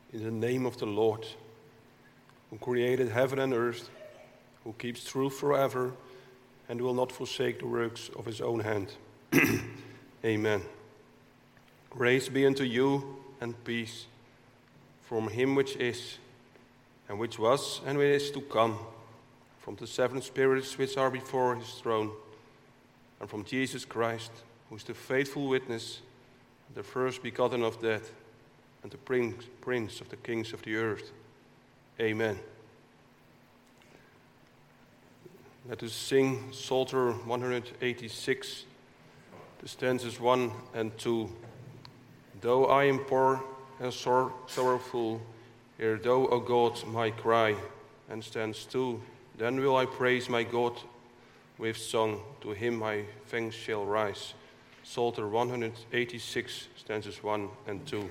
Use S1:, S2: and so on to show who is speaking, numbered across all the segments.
S1: in the name of the Lord, who created heaven and earth, who keeps truth forever, and will not forsake the works of his own hand. Amen. Grace be unto you and peace from him which is, and which was, and which is to come, from the seven spirits which are before his throne, and from Jesus Christ, who is the faithful witness, the first begotten of dead, and the prince of the kings of the earth. Amen. Let us sing Psalter 186, the stanzas 1 and 2. Though I am poor and sorrowful, hear thou, O God, my cry. And stands 2. Then will I praise my God with song, to him my thanks shall rise. Psalter 186, stanzas 1 and 2.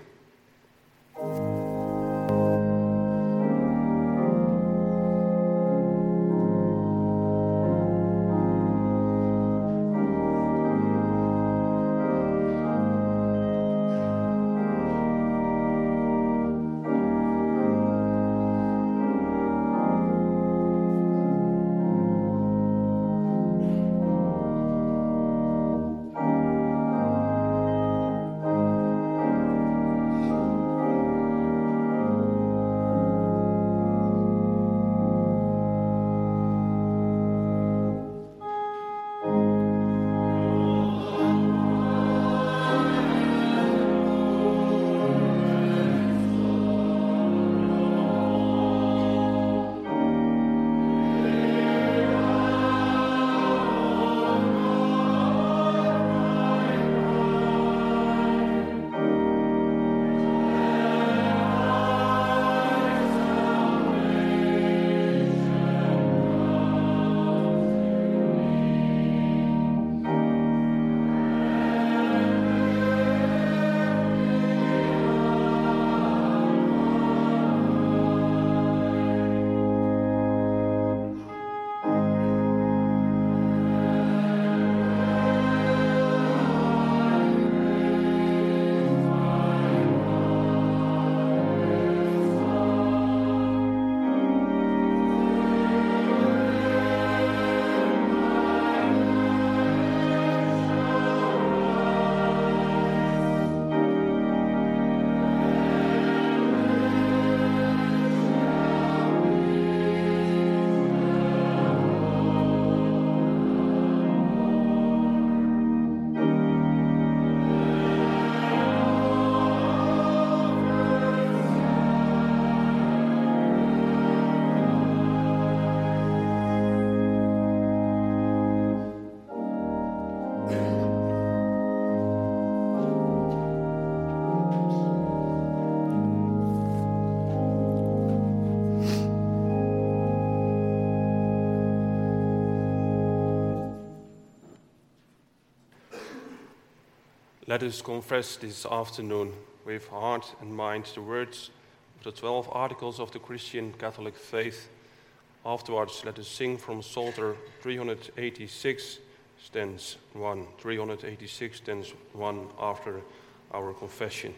S1: Let us confess this afternoon with heart and mind the words of the 12 articles of the Christian Catholic faith. Afterwards, let us sing from Psalter 386, stanza 1. 386, stanza 1 after our confession.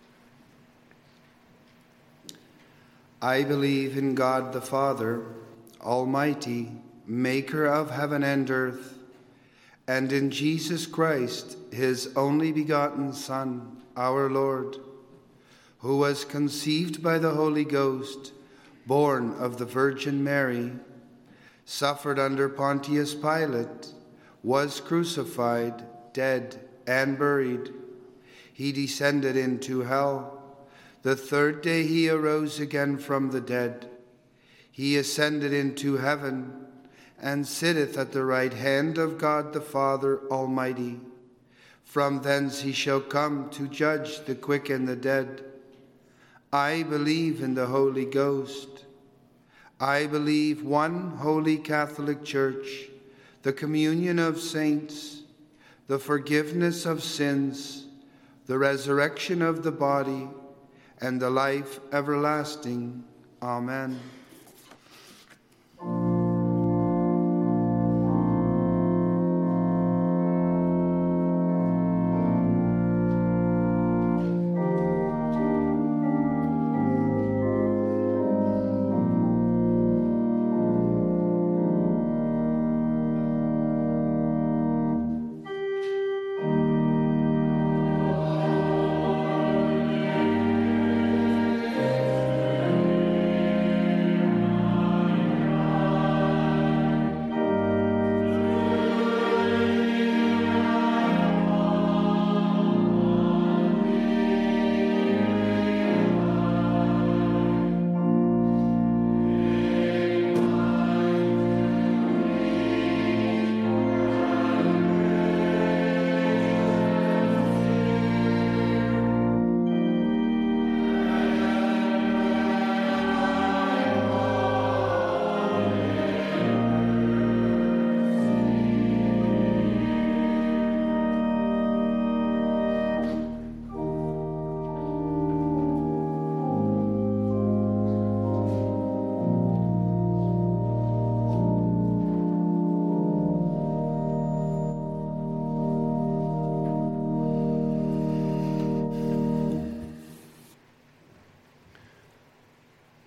S2: I believe in God the Father, Almighty, maker of heaven and earth, and in Jesus Christ, his only begotten Son, our Lord, who was conceived by the Holy Ghost, born of the Virgin Mary, suffered under Pontius Pilate, was crucified, dead, and buried. He descended into hell. The third day he arose again from the dead. He ascended into heaven and sitteth at the right hand of God the Father Almighty. From thence he shall come to judge the quick and the dead. I believe in the Holy Ghost. I believe one holy Catholic Church, the communion of saints, the forgiveness of sins, the resurrection of the body, and the life everlasting. Amen.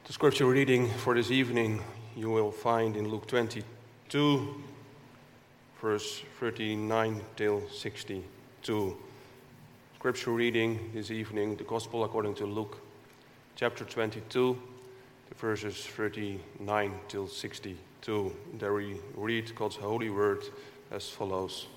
S1: The scripture reading for this evening you will find in Luke 22, verse 39 till 62. Scripture reading this evening, the Gospel according to Luke, chapter 22, the verses 39 till 62. There we read God's holy word as follows.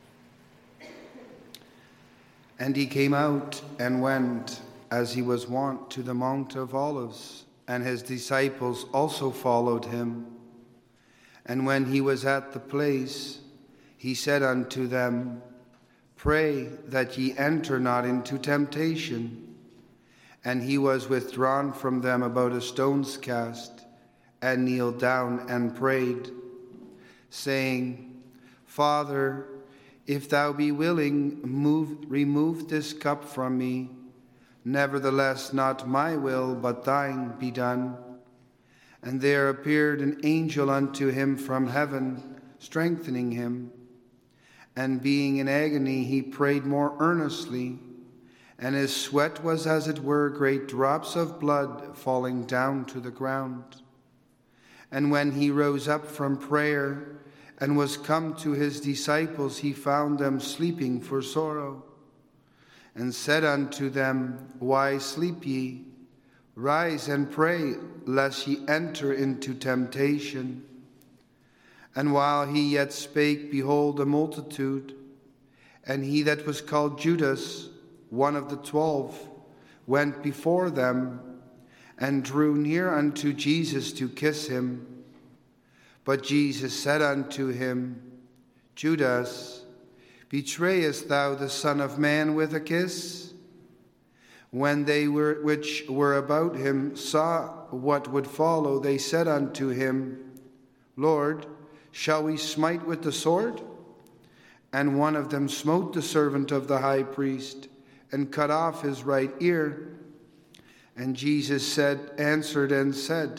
S2: And he came out and went, as he was wont, to the Mount of Olives, and his disciples also followed him. And when he was at the place, he said unto them, Pray that ye enter not into temptation. And he was withdrawn from them about a stone's cast, and kneeled down and prayed, saying, Father, if thou be willing, remove this cup from me. Nevertheless, not my will, but thine be done. And there appeared an angel unto him from heaven, strengthening him. And being in agony, he prayed more earnestly, and his sweat was as it were great drops of blood falling down to the ground. And when he rose up from prayer, and was come to his disciples, he found them sleeping for sorrow, and said unto them, Why sleep ye? Rise and pray, lest ye enter into temptation. And while he yet spake, behold, a multitude, and he that was called Judas, one of the 12, went before them, and drew near unto Jesus to kiss him. But Jesus said unto him, Judas, betrayest thou the Son of Man with a kiss? When they which were about him saw what would follow, they said unto him, Lord, shall we smite with the sword? And one of them smote the servant of the high priest, and cut off his right ear. And Jesus answered and said,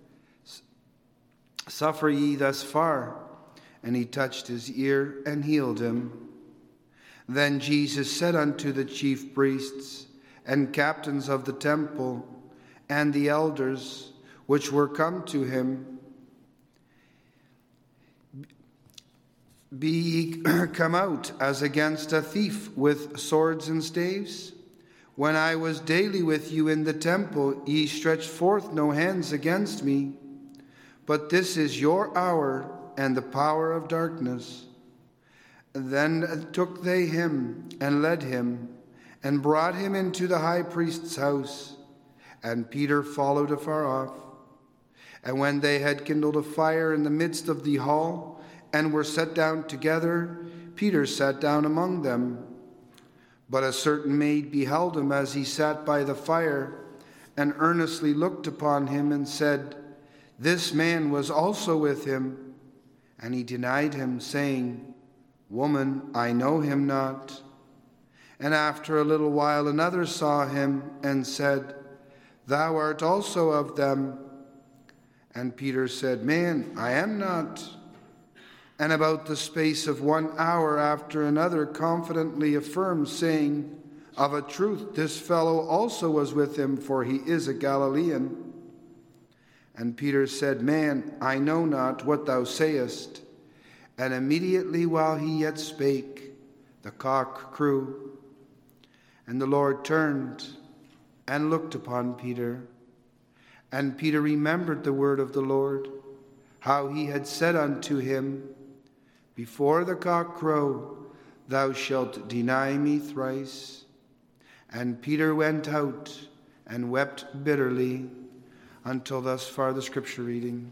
S2: Suffer ye thus far. And he touched his ear and healed him. Then Jesus said unto the chief priests and captains of the temple and the elders which were come to him, Be ye come out as against a thief with swords and staves? When I was daily with you in the temple, ye stretched forth no hands against me. But this is your hour and the power of darkness. Then took they him and led him and brought him into the high priest's house. And Peter followed afar off. And when they had kindled a fire in the midst of the hall and were set down together, Peter sat down among them. But a certain maid beheld him as he sat by the fire, and earnestly looked upon him and said, This man was also with him. And he denied him, saying, Woman, I know him not. And after a little while another saw him and said, Thou art also of them. And Peter said, Man, I am not. And about the space of 1 hour after another confidently affirmed, saying, Of a truth this fellow also was with him, for he is a Galilean. And Peter said, Man, I know not what thou sayest. And immediately while he yet spake, the cock crew. And the Lord turned and looked upon Peter. And Peter remembered the word of the Lord, how he had said unto him, Before the cock crow, thou shalt deny me thrice. And Peter went out and wept bitterly. Until thus far the scripture reading.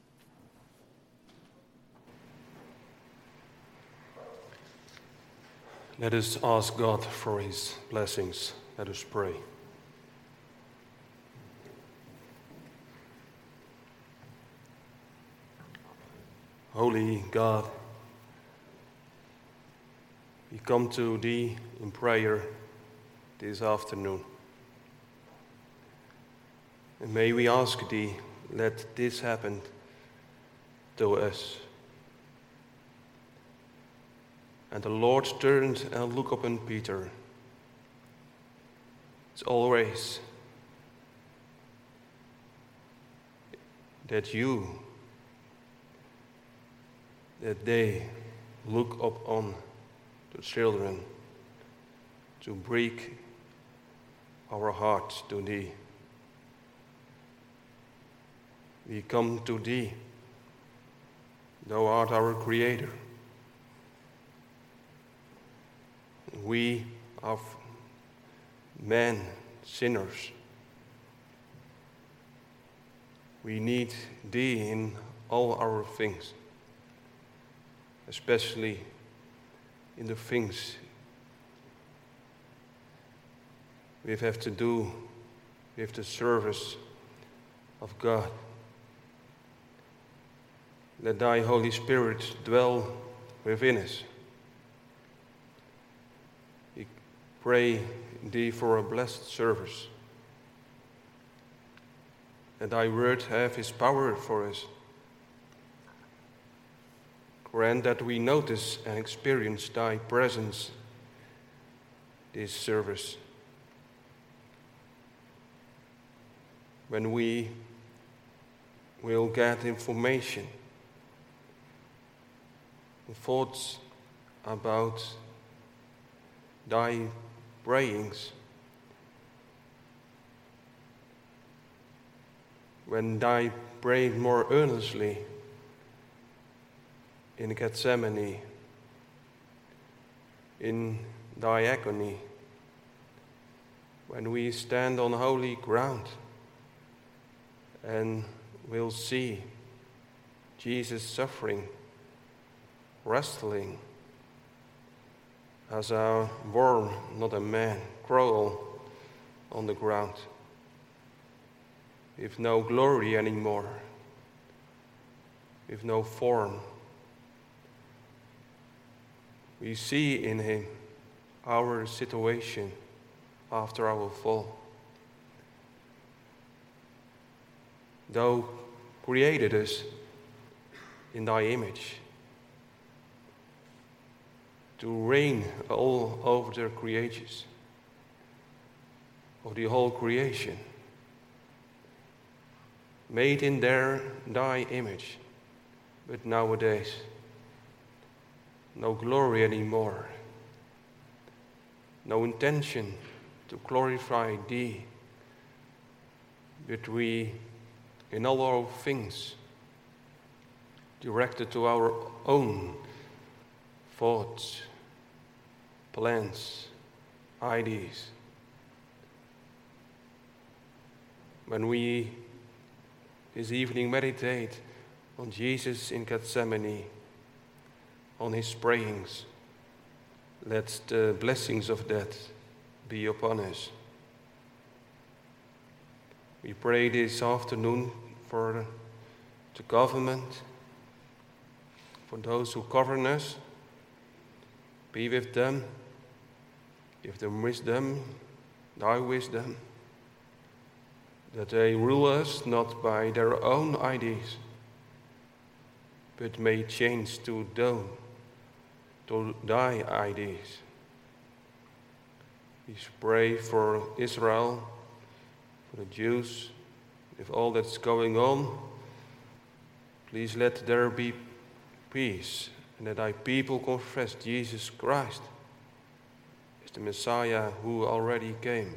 S1: Let us ask God for his blessings. Let us pray. Holy God, we come to thee in prayer this afternoon. And may we ask thee, let this happen to us. And the Lord turned and looked upon Peter. As always, that they look upon the children to break our hearts to thee. We come to thee. Thou art our Creator. We are men, sinners. We need thee in all our things, especially in the things we have to do with the service of God. Let thy Holy Spirit dwell within us. We pray thee for a blessed service. Let thy word have his power for us. Grant that we notice and experience thy presence this service. When we will get information, thoughts about thy prayings, when thy prayed more earnestly in Gethsemane, in thy agony, when we stand on holy ground and will see Jesus suffering, wrestling as a worm, not a man, crawl on the ground with no glory anymore, with no form. We see in him our situation after our fall. Thou created us in thy image to reign all over the creatures of the whole creation, made in thy image, but nowadays no glory anymore, no intention to glorify thee, but we in all our things directed to our own thoughts, plans, ideas. When we this evening meditate on Jesus in Gethsemane, on his prayings, let the blessings of that be upon us. We pray this afternoon for the government, for those who govern us. Be with them, give them wisdom, thy wisdom, that they rule us not by their own ideas, but may change to thy ideas. We pray for Israel, for the Jews, with all that's going on. Please let there be peace, and that thy people confess Jesus Christ as the Messiah who already came.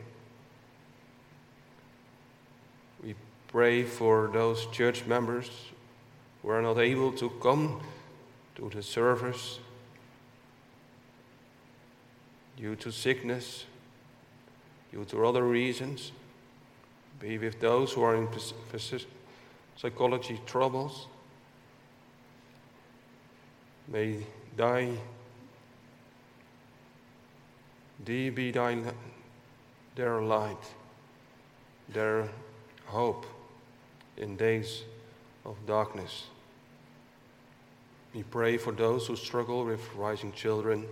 S1: We pray for those church members who are not able to come to the service due to sickness, due to other reasons. Be with those who are in psychology troubles. May thee be their light, their hope in days of darkness. We pray for those who struggle with rising children.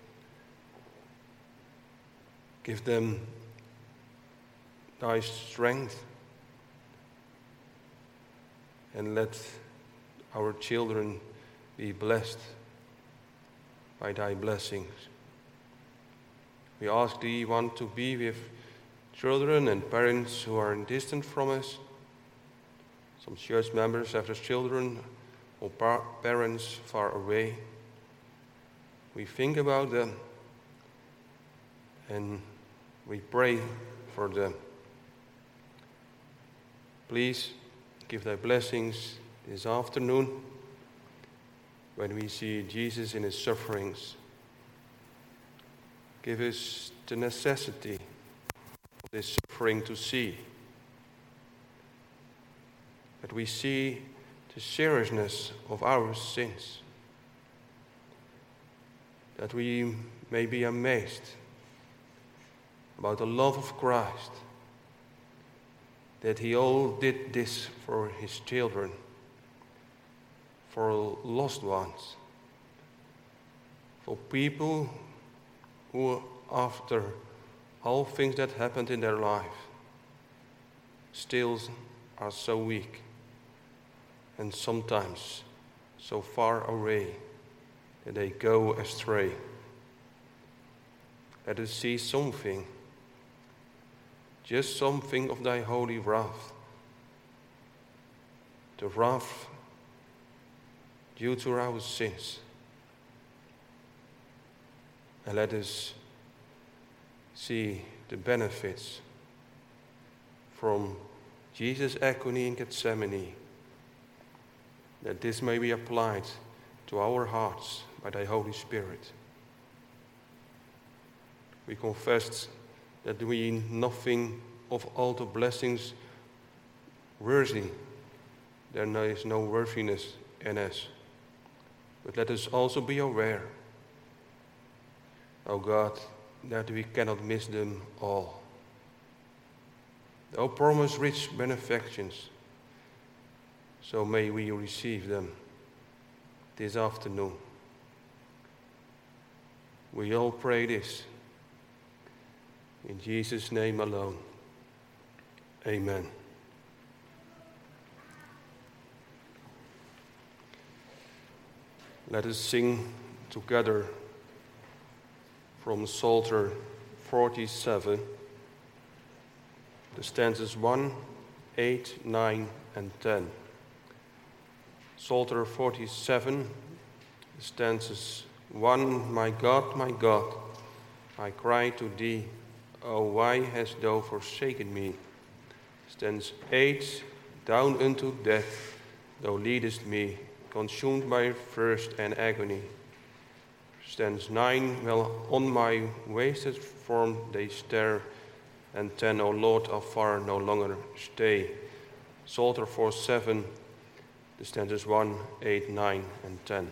S1: Give them thy strength, and let our children be blessed by thy blessings. We ask thee, want to be with children and parents who are distant from us, Some church members have their children or parents far away. We think about them and we pray for them. Please give thy blessings this afternoon when we see Jesus in his sufferings. Give us the necessity of this suffering to see, that we see the seriousness of our sins, that we may be amazed about the love of Christ, that he all did this for his children, for lost ones, for people who, after all things that happened in their life, still are so weak and sometimes so far away that they go astray. Let us see something, just something of thy holy wrath, the wrath due to our sins. And let us see the benefits from Jesus' agony in Gethsemane, that this may be applied to our hearts by thy Holy Spirit. We confess that we nothing of all the blessings worthy. There is no worthiness in us. But let us also be aware, O God, that we cannot miss them all. Thou promise rich benefactions, so may we receive them this afternoon. We all pray this in Jesus' name alone. Amen. Let us sing together from Psalter 47, the stanzas 1, 8, 9, and 10. Psalter 47, stanzas 1, my God, I cry to thee, O why hast thou forsaken me? Stanza 8, down unto death thou leadest me, consumed by thirst and agony. Stanza 9, well on my wasted form they stare, and 10, O Lord, afar no longer stay. Psalter 47, the stanzas 1, 8, 9, and 10.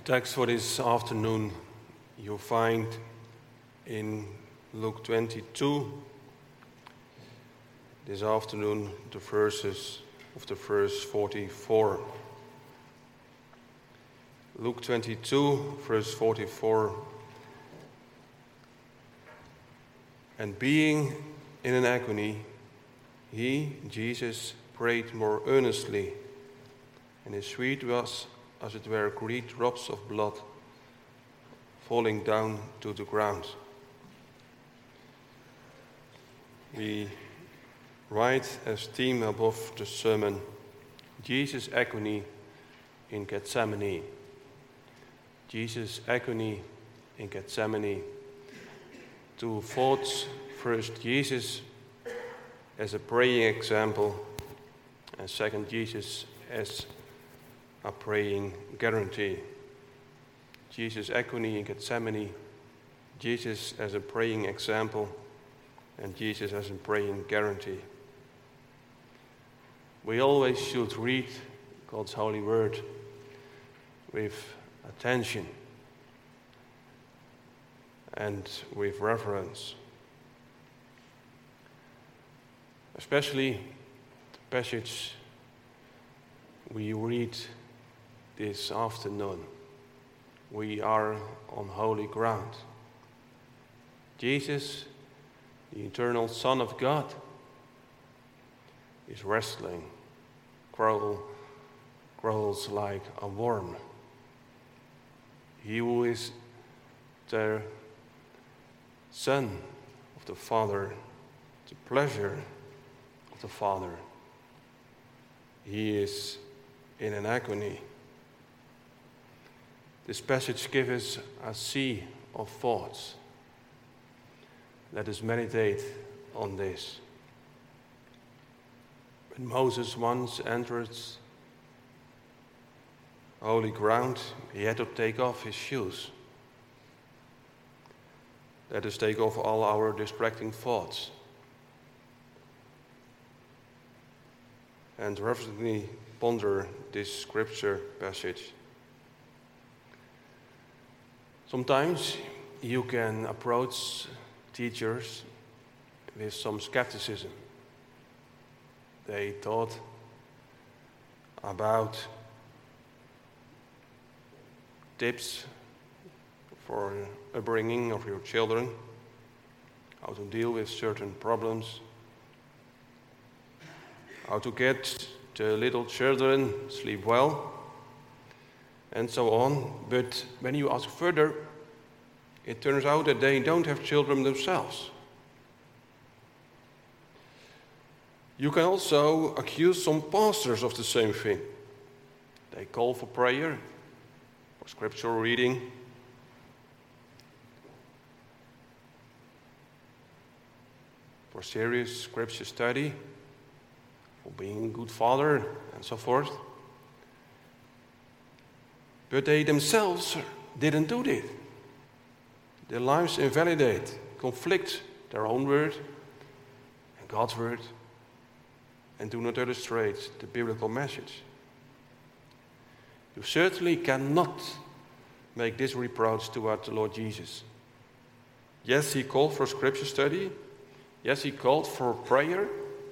S1: Text for this afternoon you'll find in Luke 22. This afternoon, the verses of the verse 44. Luke 22, verse 44. And being in an agony, he, Jesus, prayed more earnestly, and his sweat was as it were great drops of blood falling down to the ground. We write as theme above the sermon, Jesus' agony in Gethsemane. Jesus' agony in Gethsemane. Two thoughts. First, Jesus as a praying example, and second, Jesus as a praying guarantee. Jesus' agony in Gethsemane, Jesus as a praying example, and Jesus as a praying guarantee. We always should read God's holy word with attention and with reverence. Especially the passage we read this afternoon. We are on holy ground. Jesus, the eternal Son of God, is wrestling, growls like a worm. He who is the Son of the Father, the pleasure of the Father, he is in an agony. This passage gives us a sea of thoughts. Let us meditate on this. When Moses once entered holy ground, he had to take off his shoes. Let us take off all our distracting thoughts and reverently ponder this scripture passage. Sometimes you can approach teachers with some skepticism. They taught about tips for upbringing of your children, how to deal with certain problems, how to get the little children sleep well, and so on. But when you ask further, it turns out that they don't have children themselves. You can also accuse some pastors of the same thing. They call for prayer, for scriptural reading, for serious scripture study, for being a good father, and so forth. But they themselves didn't do it. Their lives invalidate, conflict their own word and God's word, and do not illustrate the biblical message. You certainly cannot make this reproach toward the Lord Jesus. Yes, he called for scripture study. Yes, he called for prayer.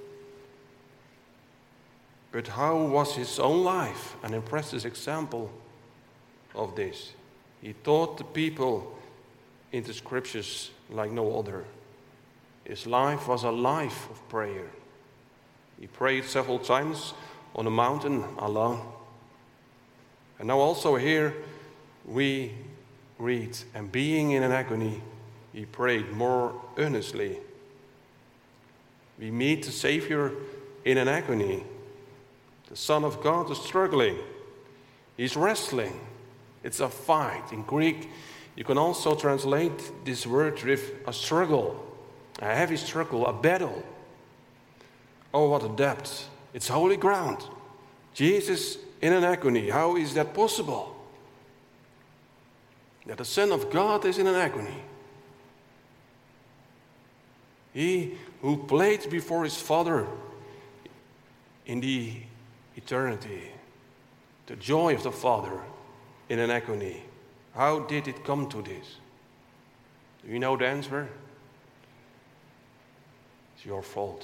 S1: But how was his own life an impressive example of this? He taught the people in the scriptures like no other. His life was a life of prayer. He prayed several times on a mountain alone. And now also here we read, and being in an agony, he prayed more earnestly. We meet the Savior in an agony. The Son of God is struggling. He's wrestling. It's a fight. In Greek, you can also translate this word with a struggle, a heavy struggle, a battle. Oh, what a depth. It's holy ground. Jesus in an agony. How is that possible? That the Son of God is in an agony. He who played before his Father in the eternity, the joy of the Father in an agony. How did it come to this? Do you know the answer? It's your fault.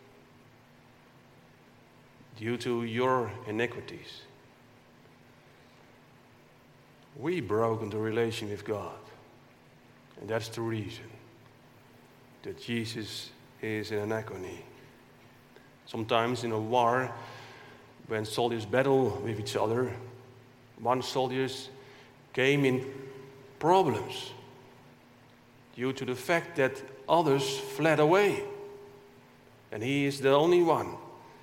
S1: Due to your iniquities. We broke the relation with God. And that's the reason that Jesus is in an agony. Sometimes in a war, when soldiers battle with each other, one soldier came in problems due to the fact that others fled away. And he is the only one.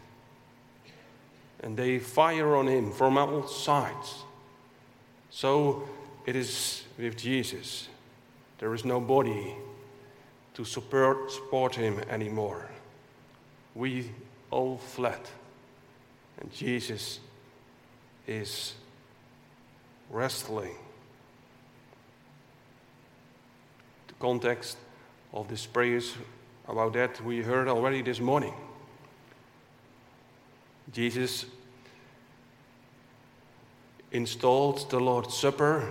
S1: And they fire on him from all sides. So it is with Jesus. There is nobody to support him anymore. We all fled. And Jesus is wrestling. The context of this prayers about that we heard already this morning. Jesus installed the Lord's Supper.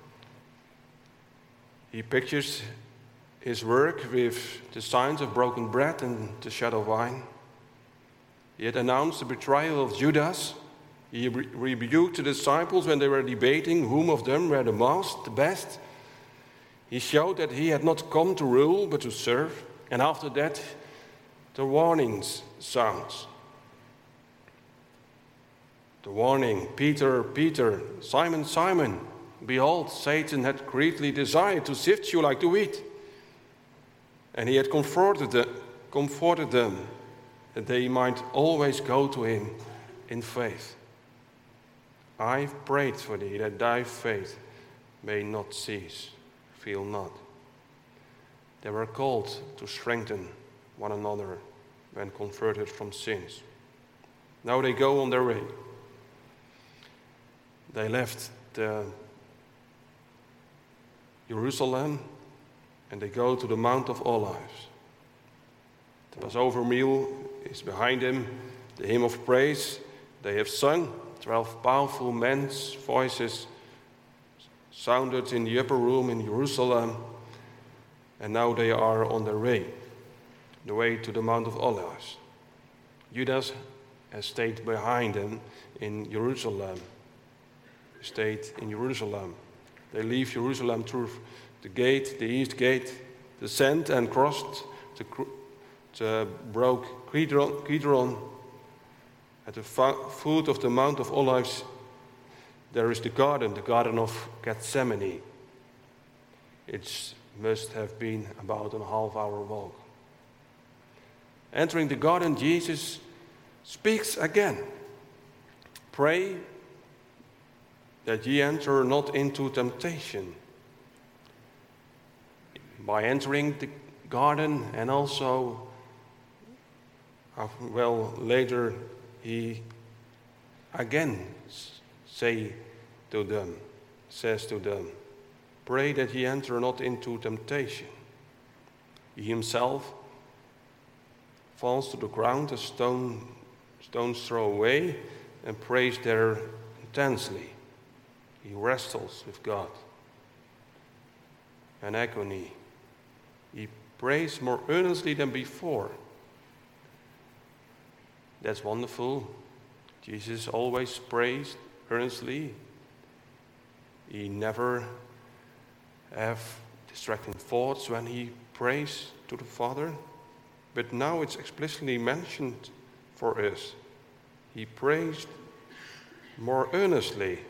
S1: He pictures his work with the signs of broken bread and the shed of wine. He had announced the betrayal of Judas. He rebuked the disciples when they were debating whom of them were the best. He showed that he had not come to rule but to serve. And after that, the warnings sounds. The warning, Peter, Peter, Simon, Simon, behold, Satan had greatly desired to sift you like the wheat. And he had comforted them that they might always go to him in faith. I've prayed for thee that thy faith may not cease. Fear not. They were called to strengthen one another when converted from sins. Now they go on their way. They left Jerusalem and they go to the Mount of Olives. The Passover meal is behind them, the hymn of praise they have sung. 12 powerful men's voices sounded in the upper room in Jerusalem, and now they are on their way, the way to the Mount of Olives. Judas has stayed behind them in Jerusalem. They leave Jerusalem through the gate, the east gate, descend and crossed the brook Kidron. At the foot of the Mount of Olives, there is the Garden of Gethsemane. It must have been about a half-hour walk. Entering the garden, Jesus speaks again. Pray that ye enter not into temptation. By entering the garden, and also, later he again says to them, pray that ye enter not into temptation. He himself falls to the ground, a stone's throw away, and prays there intensely. He wrestles with God. An agony. He prays more earnestly than before. That's wonderful. Jesus always prays earnestly. He never have distracting thoughts when he prays to the Father. But now it's explicitly mentioned for us. He prays more earnestly.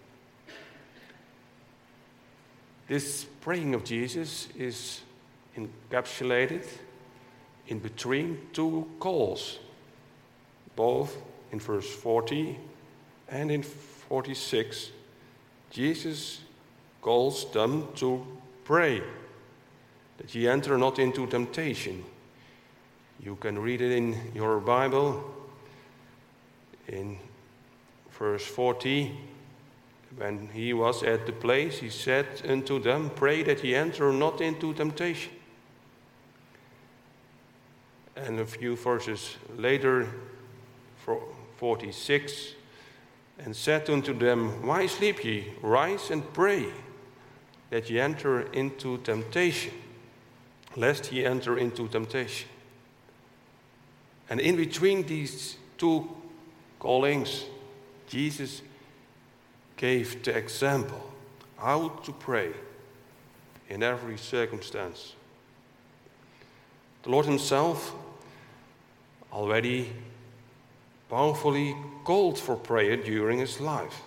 S1: This praying of Jesus is encapsulated in between two calls, both in verse 40 and in 46. Jesus calls them to pray, that ye enter not into temptation. You can read it in your Bible in verse 40. When he was at the place, he said unto them, pray that ye enter not into temptation. And a few verses later, 46, and said unto them, why sleep ye? Rise and pray, that ye enter into temptation, lest ye enter into temptation. And in between these two callings, Jesus gave the example how to pray in every circumstance. The Lord himself already powerfully called for prayer during his life.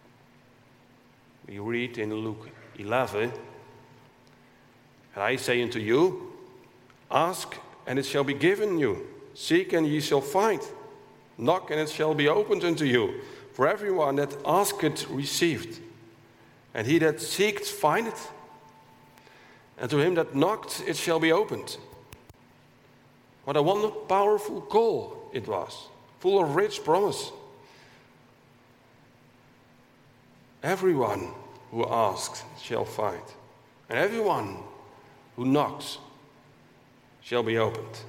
S1: We read in Luke 11, "And I say unto you, ask and it shall be given you. Seek and ye shall find. Knock and it shall be opened unto you. For everyone that asketh received, and he that seeketh findeth, and to him that knocked it shall be opened." What a wonderful, powerful call it was, full of rich promise. Everyone who asks shall find, and everyone who knocks shall be opened.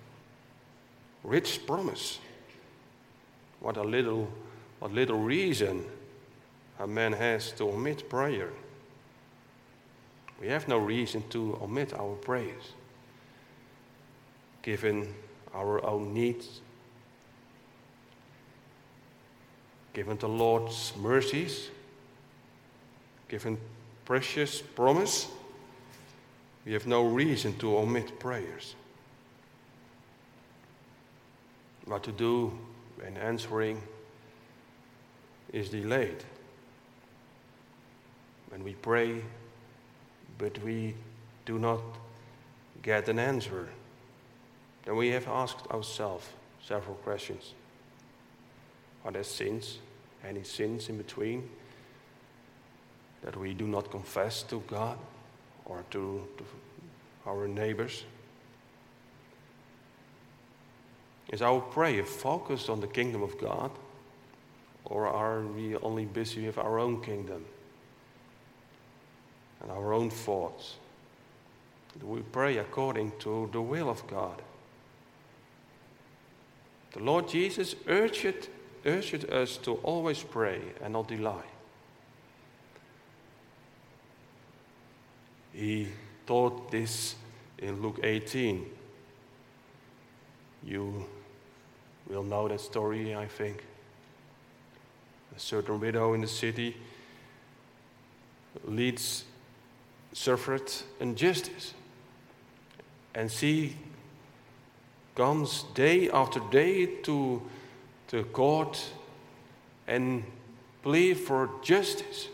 S1: Rich promise. What little reason a man has to omit prayer. We have no reason to omit our prayers, given our own needs, given the Lord's mercies, given precious promise. We have no reason to omit prayers. What to do when answering is delayed. When we pray, but we do not get an answer, then we have asked ourselves several questions. Are there sins, any sins in between, that we do not confess to God or to our neighbors? Is our prayer focused on the kingdom of God, or are we only busy with our own kingdom and our own thoughts? Do we pray according to the will of God? The Lord Jesus urged us to always pray and not delay. He taught this in Luke 18. You will know that story, I think. A certain widow in the city suffered injustice. And she comes day after day to court and plead for justice.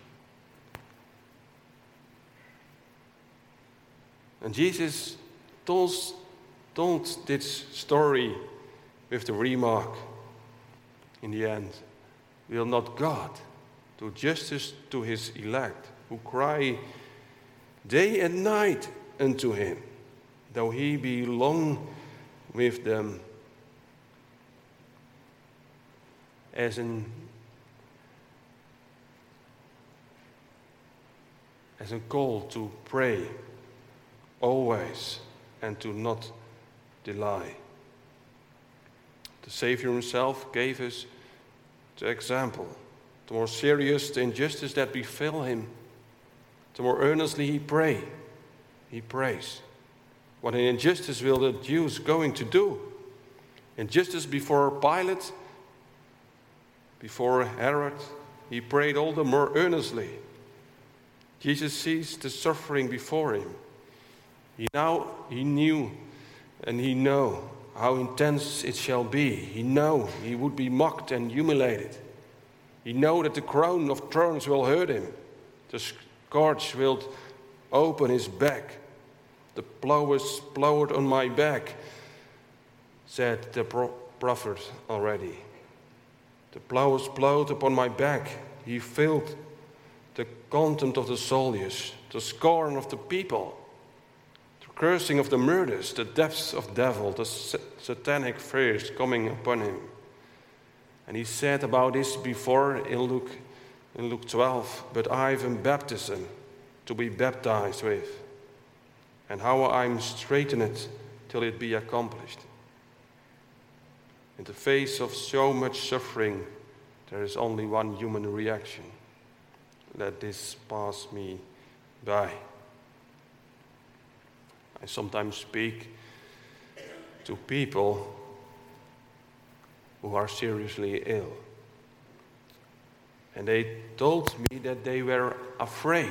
S1: And Jesus told this story with the remark, in the end, will not God do justice to his elect, who cry day and night unto him, though he be long with them? As a call to pray always and to not delay. The Savior himself gave us the example. The more serious the injustice that befell him, the more earnestly he prays. What an injustice will the Jews going to do? Injustice before Pilate, before Herod, he prayed all the more earnestly. Jesus sees the suffering before him. He knew and he know how intense it shall be. He know he would be mocked and humiliated. He know that the crown of thorns will hurt him. The scourge will open his back. The plough was ploughed on my back, said the prophet already. The plough was ploughed upon my back. He felt the contempt of the soldiers, the scorn of the people, the cursing of the murders, the depths of devil, the satanic fears coming upon him. And he said about this before in Luke 12, but I have a baptism to be baptized with, and how I'm straitened till it be accomplished. In the face of so much suffering, there is only one human reaction. Let this pass me by. I sometimes speak to people who are seriously ill. And they told me that they were afraid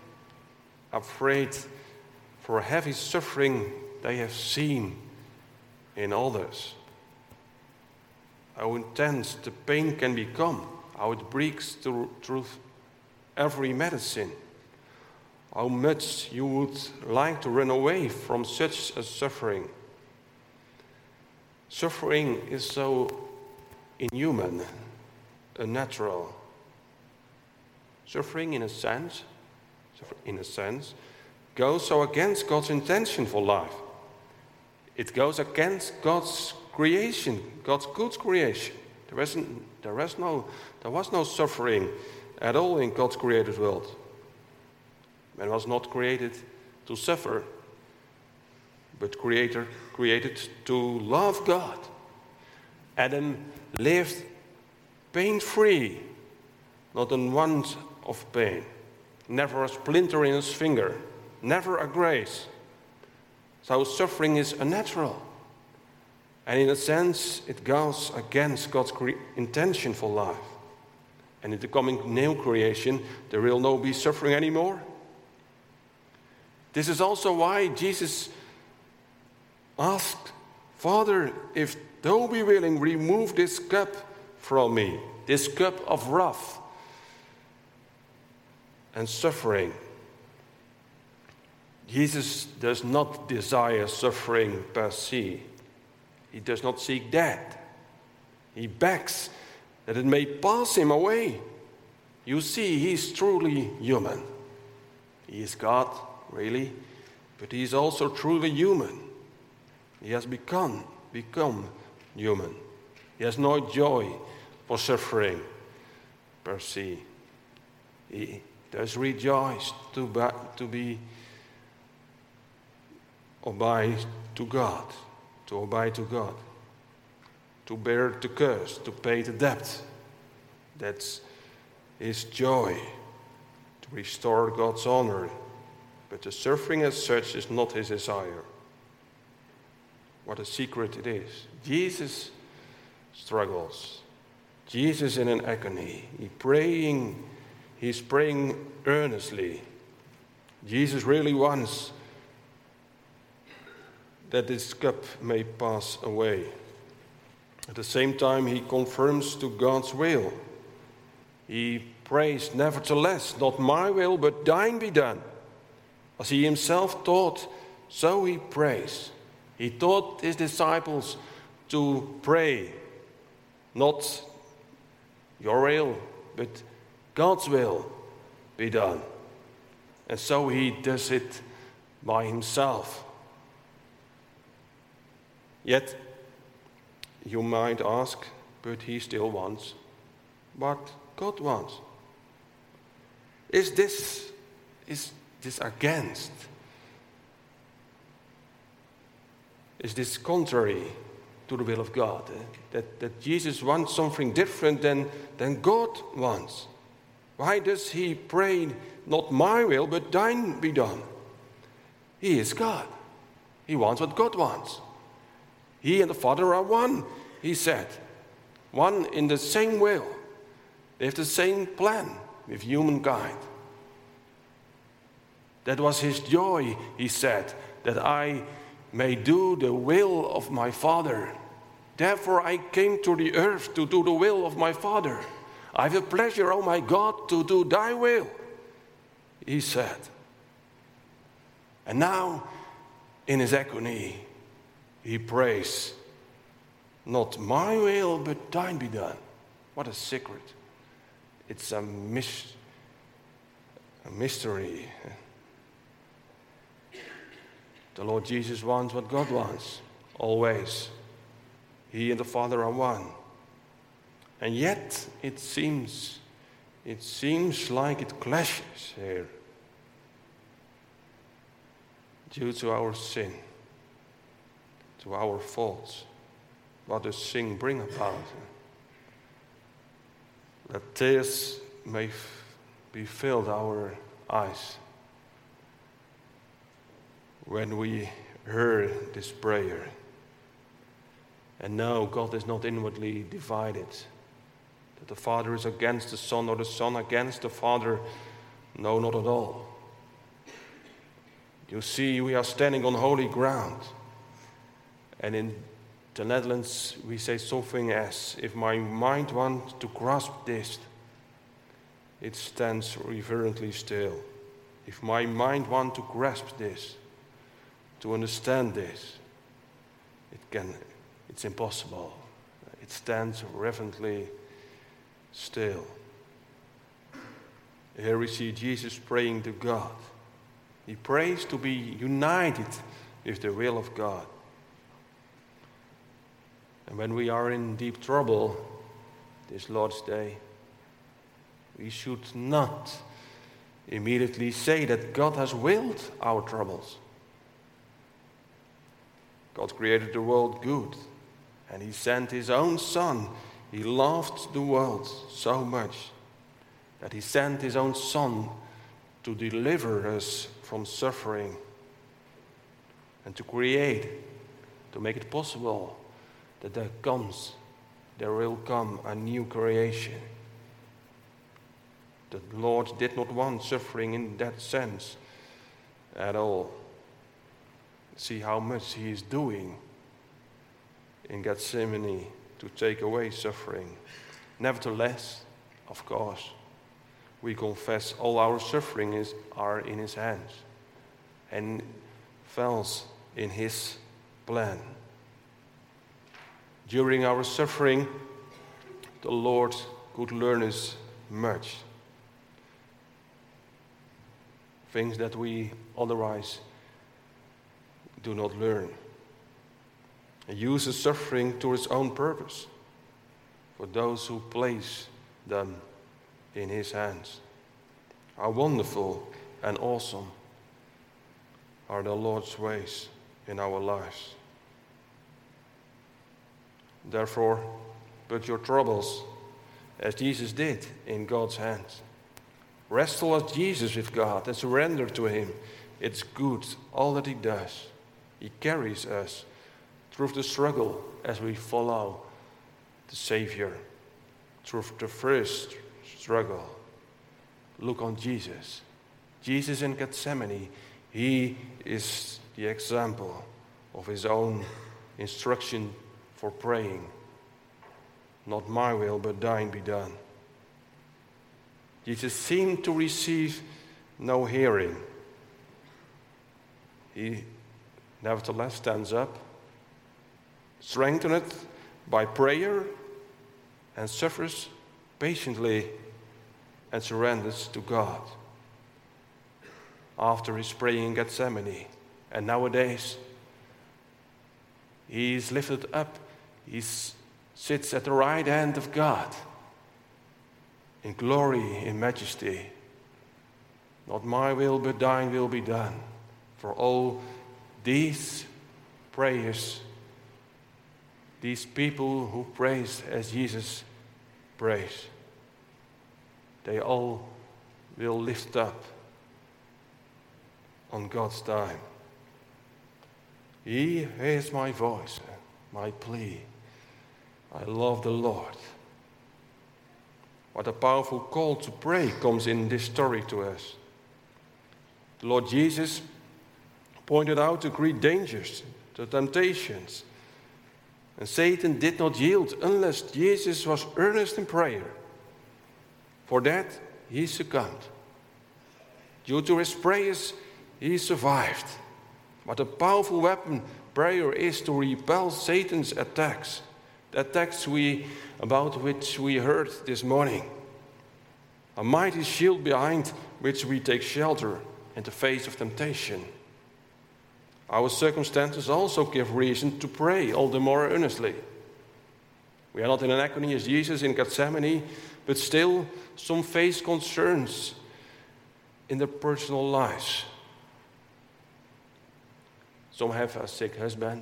S1: for heavy suffering they have seen in others. How intense the pain can become, how it breaks through every medicine. How much you would like to run away from such a suffering. Suffering is so inhuman, unnatural. Suffering, in a sense, goes so against God's intention for life. It goes against God's creation, God's good creation. There was no suffering at all in God's created world. Man was not created to suffer, but created to love God. Adam lived pain-free, not an want of pain, never a splinter in his finger, never a graze. So suffering is unnatural. And in a sense, it goes against God's intention for life. And in the coming new creation, there will no be suffering anymore. This is also why Jesus asked, Father, if thou be willing, remove this cup from me, this cup of wrath and suffering. Jesus does not desire suffering per se. He does not seek that. He begs that it may pass him away. You see, he is truly human. He is God, really, but he is also truly human. He has become human. He has no joy for suffering per se. He does rejoice to obey to God, to bear the curse, to pay the debt. That's his joy, to restore God's honor. But the suffering as such is not his desire. What a secret it is. Jesus struggles. Jesus in an agony. He's praying earnestly. Jesus really wants that this cup may pass away. At the same time, he confirms to God's will. He prays, nevertheless, not my will, but thine be done. As he himself taught, so he prays. He taught his disciples to pray, not your will, but God's will be done. And so he does it by himself. Yet, you might ask, but he still wants what God wants. Is this against? Is this contrary to the will of God? That Jesus wants something different than God wants? Why does he pray, not my will, but thine be done? He is God. He wants what God wants. He and the Father are one, he said. One in the same will. They have the same plan with humankind. That was his joy, he said, that I may do the will of my Father. Therefore I came to the earth to do the will of my Father. I have a pleasure, O my God, to do thy will, he said. And now, in his agony, he prays, not my will, but thine be done. What a secret. It's a mystery. The Lord Jesus wants what God wants, always. He and the Father are one. And yet, it seems like it clashes here. Due to our sin, to our faults. What does sin bring about? That tears may be filled our eyes. when we heard this prayer. And no, God is not inwardly divided, that the Father is against the Son or the Son against the Father. No, not at all. You see, we are standing on holy ground. And in the Netherlands, we say something as, if my mind wants to grasp this, it stands reverently still. If my mind wants to grasp this, to understand this, it's impossible. It stands reverently still. Here we see Jesus praying to God. He prays to be united with the will of God. And when we are in deep trouble this Lord's Day, we should not immediately say that God has willed our troubles. God created the world good, and He sent His own Son. He loved the world so much that He sent His own Son to deliver us from suffering and to make it possible that there will come a new creation. The Lord did not want suffering in that sense at all. See how much He is doing in Gethsemane to take away suffering. Nevertheless, of course, we confess all our suffering are in His hands and falls in His plan. During our suffering, the Lord could learn us much. Things that we otherwise do not learn. He uses suffering to His own purpose for those who place them in His hands. How wonderful and awesome are the Lord's ways in our lives. Therefore, put your troubles, as Jesus did, in God's hands. Wrestle as Jesus with God and surrender to Him. It's good, all that He does. He carries us through the struggle as we follow the Savior. Through the first struggle, look on Jesus. Jesus in Gethsemane, He is the example of His own instruction for praying. Not my will, but thine be done. Jesus seemed to receive no hearing. He nevertheless stands up, strengthened by prayer, and suffers patiently and surrenders to God. After His praying in Gethsemane, and nowadays, He is lifted up. He sits at the right hand of God in glory, in majesty. Not my will, but thine will be done. For all these prayers, these people who praise as Jesus prays, they all will lift up on God's time. He hears my voice, my plea. I love the Lord. What a powerful call to pray comes in this story to us. The Lord Jesus pointed out the great dangers, the temptations. And Satan did not yield unless Jesus was earnest in prayer. For that, he succumbed. Due to his prayers, he survived. What a powerful weapon prayer is to repel Satan's attacks. The attacks about which we heard this morning. A mighty shield behind which we take shelter in the face of temptation. Our circumstances also give reason to pray all the more earnestly. We are not in an agony as Jesus in Gethsemane, but still some face concerns in their personal lives. Some have a sick husband,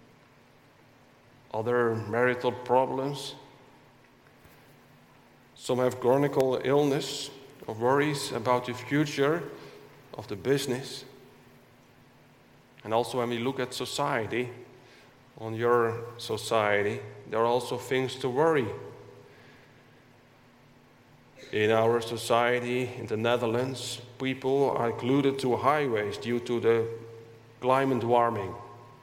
S1: other marital problems. Some have chronic illness or worries about the future of the business. And also when we look at society, on your society, there are also things to worry. In our society, in the Netherlands, people are glued to highways due to the climate warming.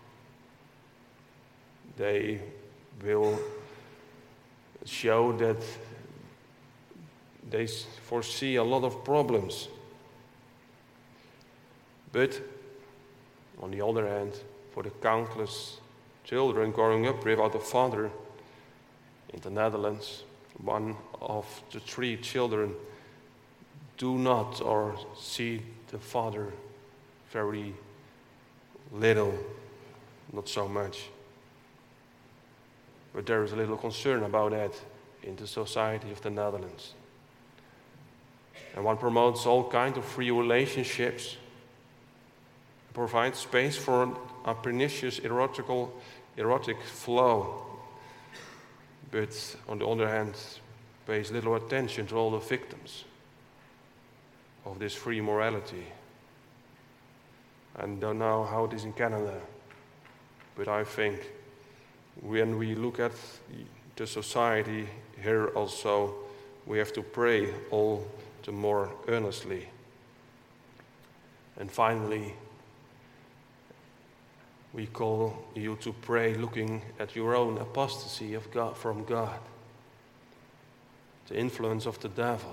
S1: They will show that they foresee a lot of problems. But, on the other hand, for the countless children growing up without a father in the Netherlands, 1 of the 3 children do not or see the father very little, not so much. But there is a little concern about that in the society of the Netherlands. And one promotes all kinds of free relationships, provides space for a pernicious erotic flow, but on the other hand pays little attention to all the victims of this free morality. I don't know how it is in Canada, but I think when we look at the society here also, we have to pray all the more earnestly. And finally, we call you to pray looking at your own apostasy of God, from God, the influence of the devil.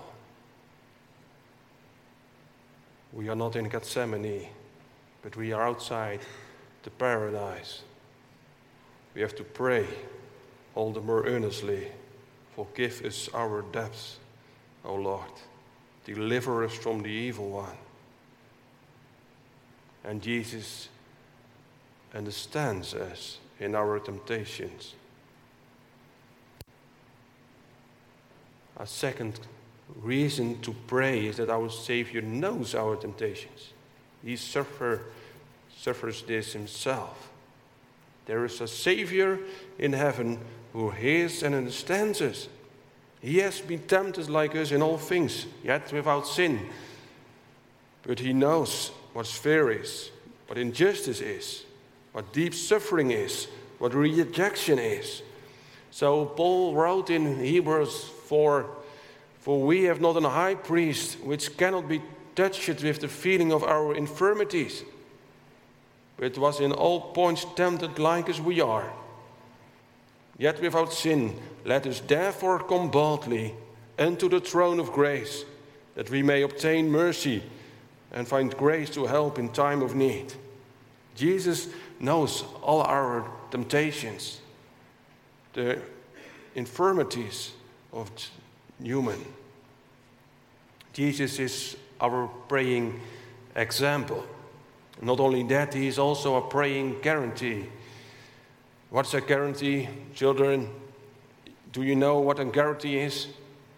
S1: We are not in Gethsemane, but we are outside the paradise. We have to pray all the more earnestly. Forgive us our debts, O Lord. Deliver us from the evil one. And Jesus understands us in our temptations. A second reason to pray is that our Savior knows our temptations. He suffers this himself. There is a Savior in heaven who hears and understands us. He has been tempted like us in all things, yet without sin. But he knows what fear is, what injustice is, what deep suffering is, what rejection is. So Paul wrote in Hebrews 4, "For we have not a high priest which cannot be touched with the feeling of our infirmities, but was in all points tempted like as we are, yet without sin. Let us therefore come boldly unto the throne of grace, that we may obtain mercy and find grace to help in time of need." Jesus knows all our temptations, the infirmities of human. Jesus is our praying example. Not only that, he is also a praying guarantee. What's a guarantee, children? Do you know what a guarantee is?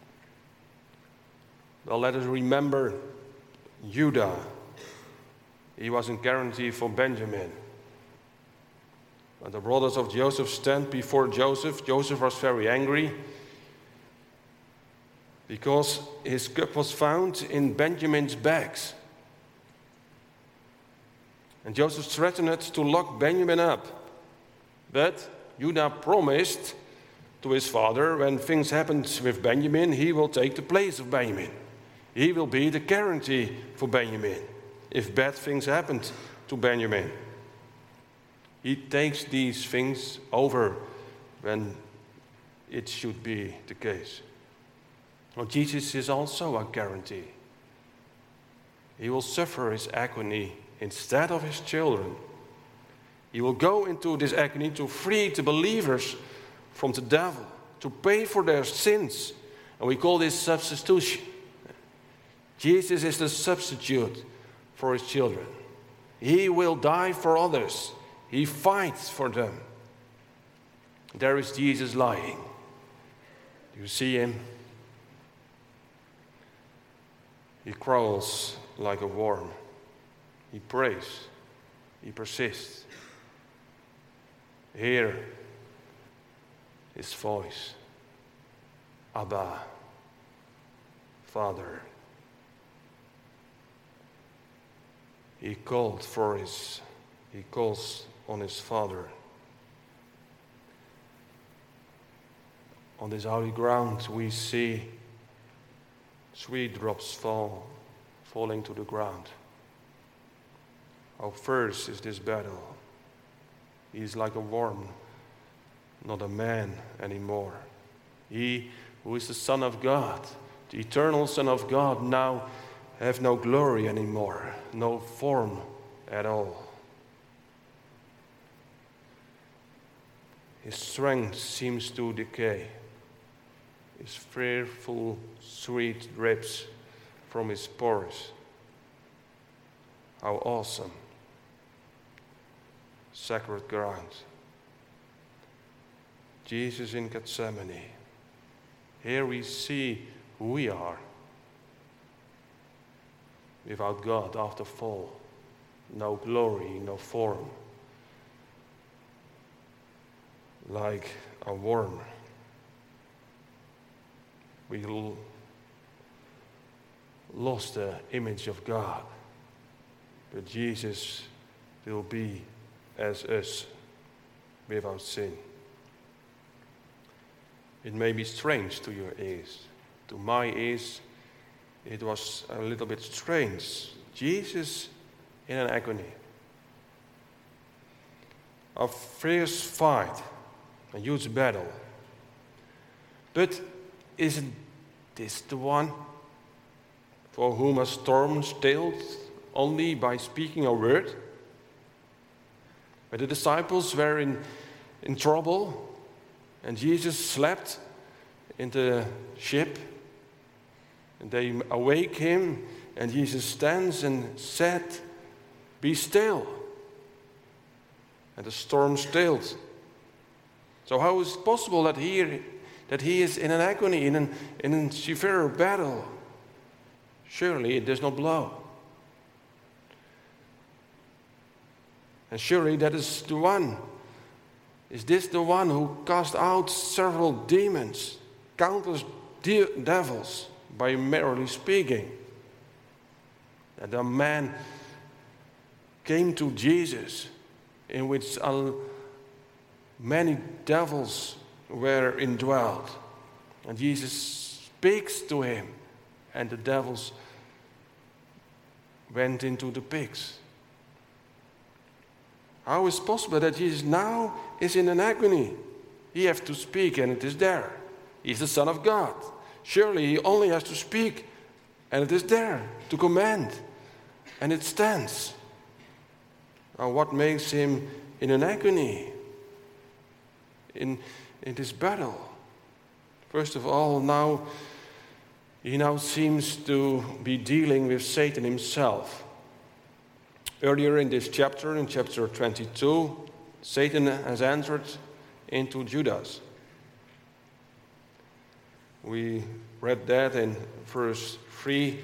S1: Well, let us remember Judah. He was a guarantee for Benjamin. When the brothers of Joseph stand before Joseph, Joseph was very angry because his cup was found in Benjamin's bags. And Joseph threatened to lock Benjamin up. But Judah promised to his father, when things happened with Benjamin, he will take the place of Benjamin. He will be the guarantee for Benjamin if bad things happened to Benjamin. He takes these things over when it should be the case. Well, Jesus is also a guarantee. He will suffer his agony instead of his children. He will go into this agony to free the believers from the devil, to pay for their sins. And we call this substitution. Jesus is the substitute for his children. He will die for others. He fights for them. There is Jesus lying. Do you see him? He crawls like a worm. He prays. He persists. Hear his voice. Abba, Father. He he calls on his Father. On this holy ground we see sweet drops falling to the ground. How fierce is this battle? He is like a worm, not a man anymore. He who is the Son of God, the eternal Son of God, now have no glory anymore, no form at all. His strength seems to decay. His fearful sweet drips from his pores. How awesome. Sacred ground. Jesus in Gethsemane. Here we see who we are. Without God after fall. No glory, no form. Like a worm. We lost the image of God. But Jesus will be as us, without sin. It may be strange to your ears. To my ears, it was a little bit strange. Jesus in an agony. A fierce fight, a huge battle. But isn't this the one for whom a storm stilled only by speaking a word? When the disciples were in trouble and Jesus slept in the ship and they awake him and Jesus stands and said, "Be still." And the storm stilled. So how is it possible that he is in an agony, in a severe battle? Surely it does not blow. And surely that is the one. Is this the one who cast out several demons, countless devils, by merely speaking? That a man came to Jesus in which many devils were indwelt. And Jesus speaks to him, and the devils went into the pigs. How is it possible that Jesus now is in an agony? He has to speak and it is there. He is the Son of God. Surely he only has to speak and it is there to command. And it stands. Now what makes him in an agony in this battle? First of all, he now seems to be dealing with Satan himself. Earlier in this chapter, in chapter 22, Satan has entered into Judas. We read that in verse 3.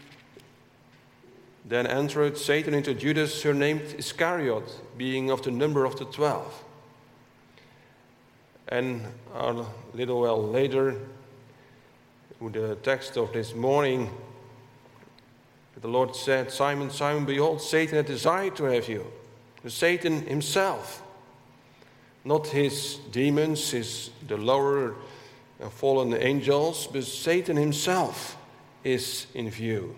S1: Then entered Satan into Judas, surnamed Iscariot, being of the number of the 12. And a little while later, with the text of this morning, the Lord said, "Simon, Simon, behold, Satan had desired to have you." Satan himself, not his demons, the lower fallen angels, but Satan himself is in view.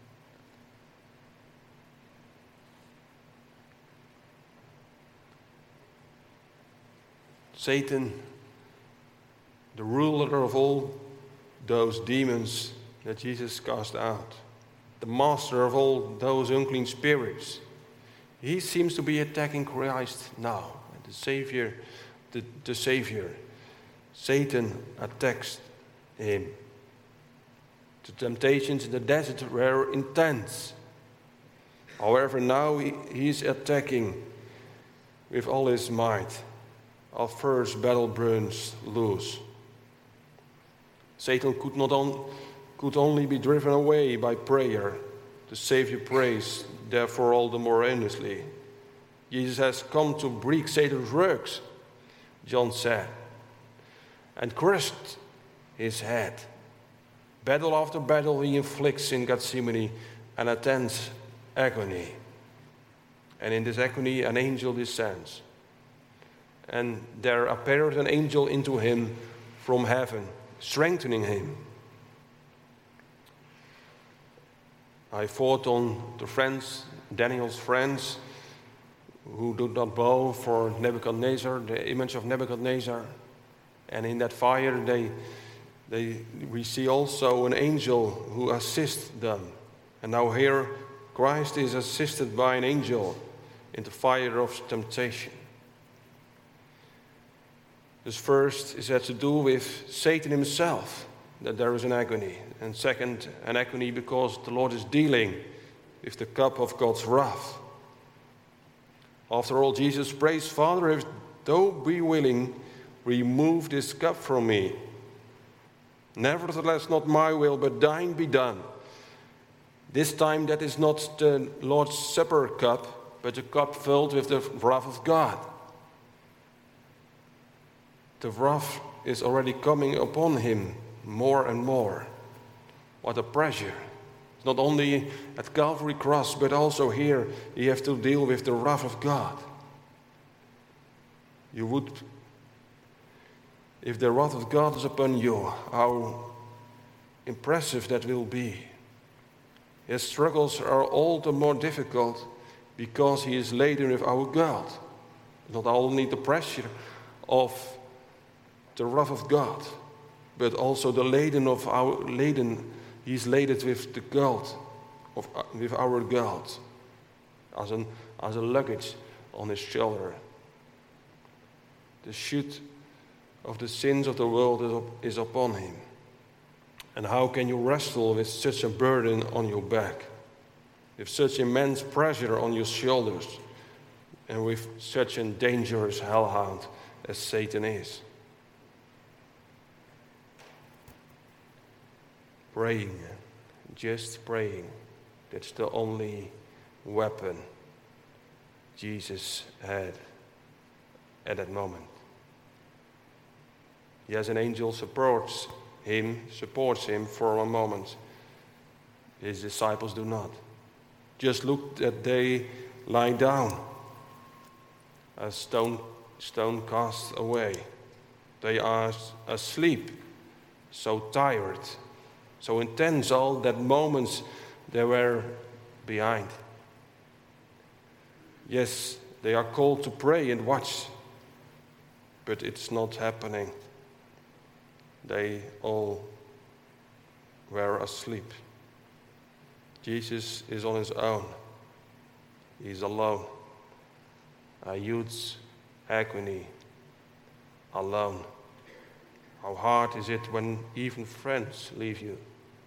S1: Satan, the ruler of all those demons that Jesus cast out, the master of all those unclean spirits, he seems to be attacking Christ now, the Savior. The Savior. Satan attacks him. The temptations in the desert were intense. However, now he is attacking with all his might. Our first battle burns loose. Satan could only be driven away by prayer. The Savior prays, therefore, all the more earnestly. Jesus has come to break Satan's works, John said, and crushed his head. Battle after battle he inflicts in Gethsemane an intense agony. And in this agony, an angel descends. And there appeared an angel into him from heaven, strengthening him. I thought on the friends, Daniel's friends, who did not bow for Nebuchadnezzar, the image of Nebuchadnezzar. And in that fire, we see also an angel who assists them. And now here, Christ is assisted by an angel in the fire of temptation. This first is had to do with Satan himself, that there is an agony. And second, an agony because the Lord is dealing with the cup of God's wrath. After all, Jesus prays, Father, if thou be willing, remove this cup from me. Nevertheless, not my will, but thine be done. This time that is not the Lord's Supper cup, but a cup filled with the wrath of God. The wrath is already coming upon him more and more. What a pressure. Not only at Calvary Cross, but also here you have to deal with the wrath of God. If the wrath of God is upon you, how impressive that will be. His struggles are all the more difficult because he is laden with our guilt. Not only the pressure of the wrath of God, but also the he's laden with the guilt, with our guilt, as a luggage on his shoulder. The shoot of the sins of the world is upon him. And how can you wrestle with such a burden on your back, with such immense pressure on your shoulders, and with such a dangerous hellhound as Satan is? Praying, just praying, that's the only weapon Jesus had at that moment. Yes, an angel supports him for a moment. His disciples do not. Just look that they lie down, a stone cast away. They are asleep, so tired, so intense, all that moments they were behind. Yes, they are called to pray and watch, but it's not happening. They all were asleep. Jesus is on his own. He's alone. A huge agony, alone. How hard is it when even friends leave you?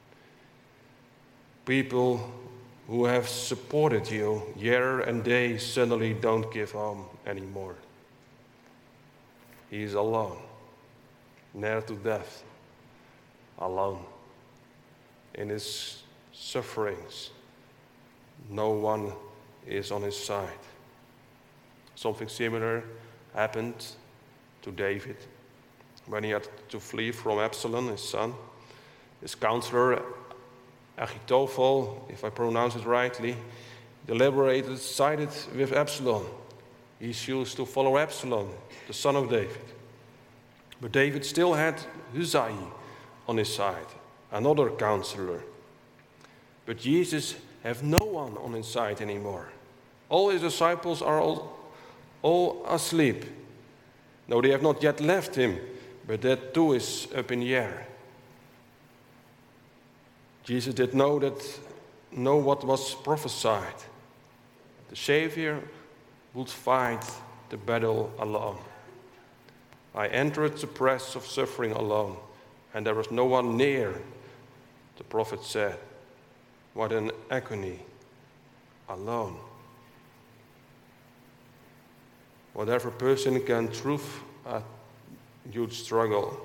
S1: People who have supported you year and day suddenly don't give home anymore. He is alone, near to death, alone. In his sufferings, no one is on his side. Something similar happened to David when he had to flee from Absalom, his son. His counselor, Achitophel, if I pronounce it rightly, sided with Absalom. He chose to follow Absalom, the son of David. But David still had Hushai on his side, another counselor. But Jesus has no one on his side anymore. All his disciples are all asleep. No, they have not yet left him, but that too is up in the air. Jesus did know what was prophesied. The Savior would fight the battle alone. I entered the press of suffering alone, and there was no one near, the prophet said. What an agony, alone. Whatever person can through a huge struggle.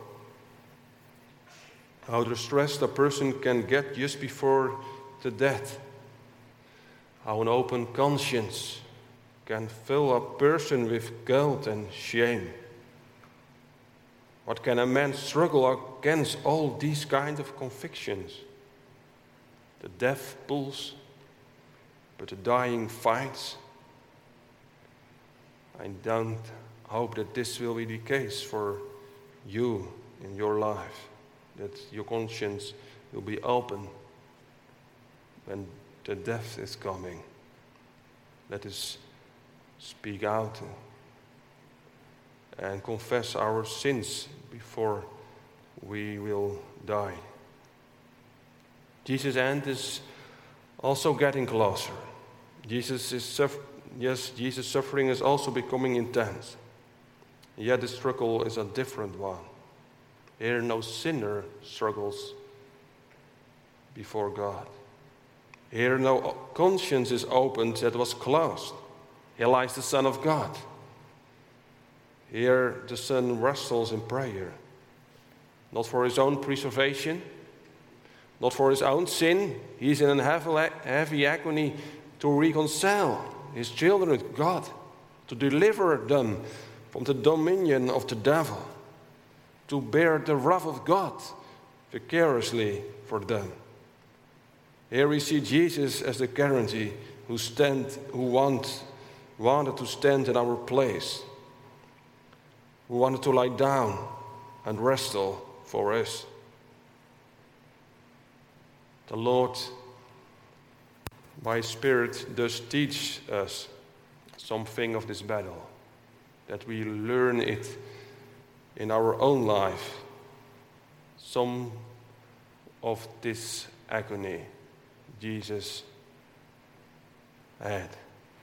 S1: How distressed a person can get just before the death. How an open conscience can fill a person with guilt and shame. What can a man struggle against all these kind of convictions? The death pulls, but the dying fights. I don't hope that this will be the case for you in your life, that your conscience will be open when the death is coming. Let us speak out and confess our sins before we will die. Jesus' end is also getting closer. Jesus' suffering is also becoming intense. Yet the struggle is a different one. Here no sinner struggles before God. Here no conscience is opened that was closed. Here lies the Son of God. Here the Son wrestles in prayer, not for his own preservation, not for his own sin. He's in a heavy agony to reconcile his children with God, to deliver them from the dominion of the devil, to bear the wrath of God vicariously for them. Here we see Jesus as the guarantee who wanted to stand in our place, who wanted to lie down and wrestle for us. The Lord, by His Spirit, does teach us something of this battle, that we learn it in our own life, some of this agony Jesus had.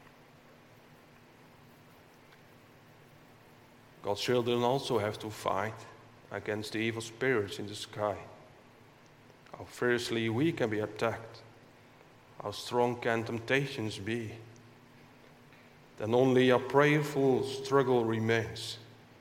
S1: God's children also have to fight against the evil spirits in the sky. How fiercely we can be attacked, how strong can temptations be. Then only a prayerful struggle remains.